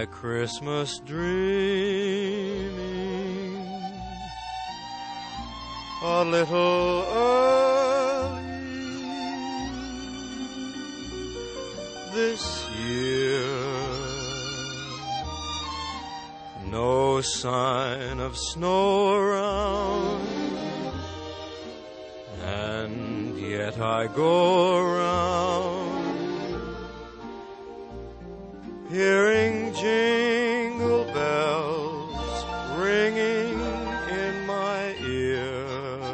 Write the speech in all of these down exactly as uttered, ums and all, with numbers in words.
my Christmas dreaming a little early this year. No sign of snow around, and yet I go around hearing jingle bells ringing in my ear.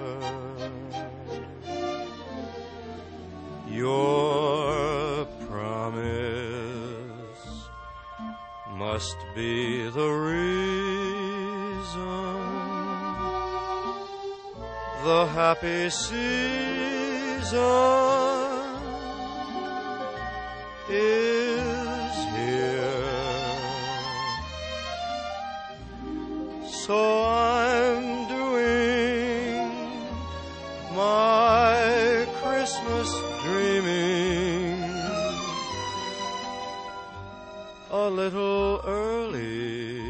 Your promise must be the reason the happy season is here. So I'm doing my Christmas dreaming a little early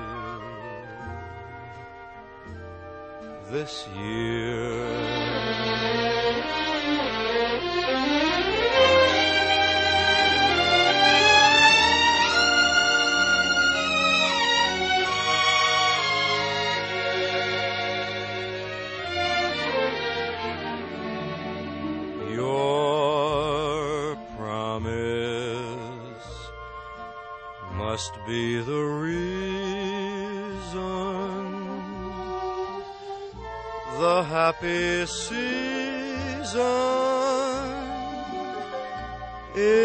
this year. Your promise must be the reason the happy season is